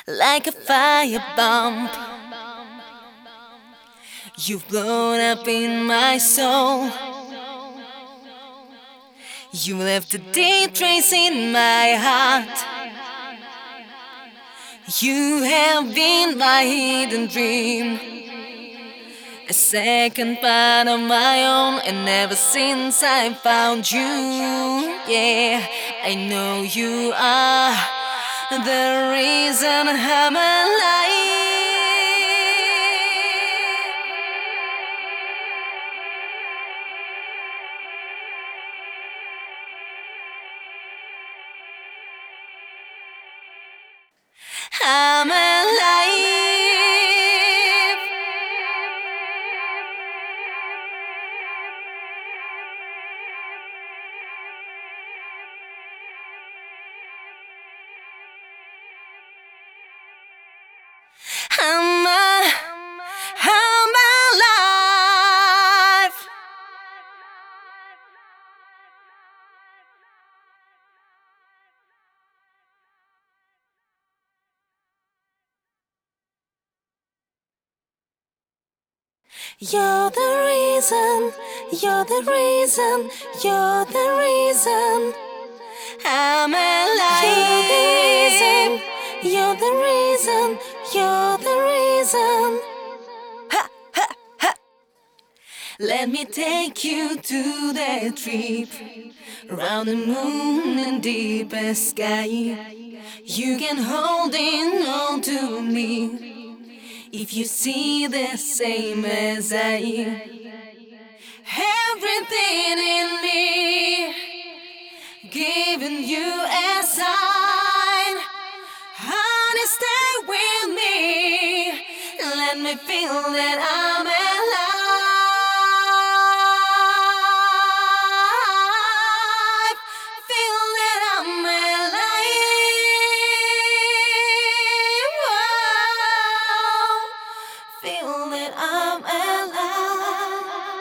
like a firebomb. You've blown up in my soul. You left a deep trace in my heart. You have been my hidden dream, a second part of my own. And ever since I found you, yeah, I know you are the reason I'm alive. I'm alive. I'm alive. You're the reason, you're the reason, you're the reason I'm alive. You're the reason, you're the reason, you're the reason. Ha, ha, ha. Let me take you to that trip around the moon and deepest sky. You can hold in on to me if you see the same as I. Everything in me giving you a sign. Honey, stay with me. Let me feel that I'm alive. Feel that I'm alive. Feel that I'm alive.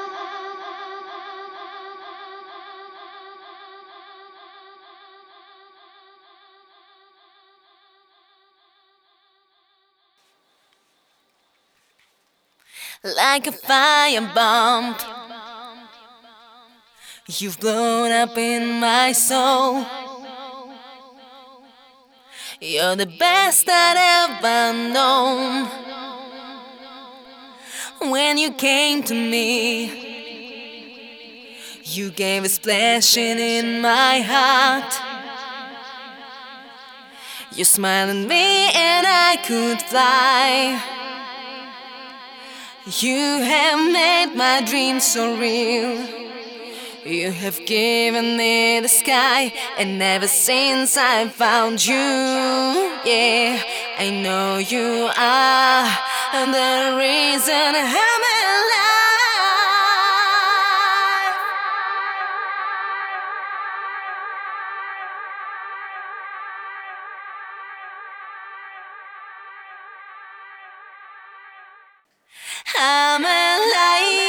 Like a firebomb, you've blown up in my soul. You're the best I'd ever known. When you came to me, you gave a splashing in my heart. You smiled at me and I could fly. You have made my dreams so real. You have given me the sky. And ever since I found you, yeah, I know you are the reason I'm alive. I'm alive.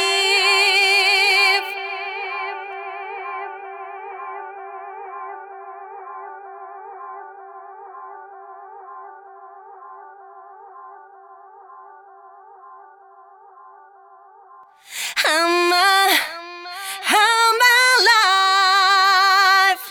I'm alive.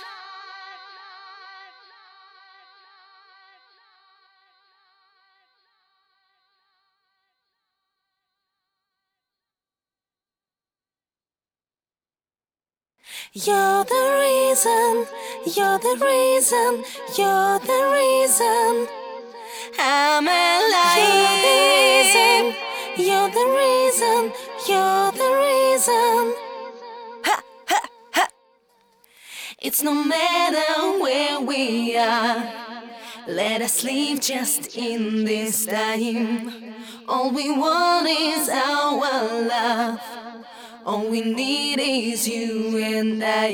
You're the reason, you're the reason, you're the reason I'm alive. You're the reason, you're the reason, you're the reason. Ha, ha, ha. It's no matter where we are, let us live just in this time. All we want is our love. All we need is you and I.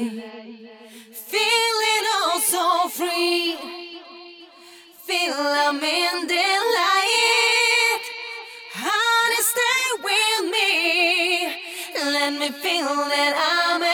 Feeling all so free. Feel I'm in the light. Honey, stay with me. Let me feel that I'm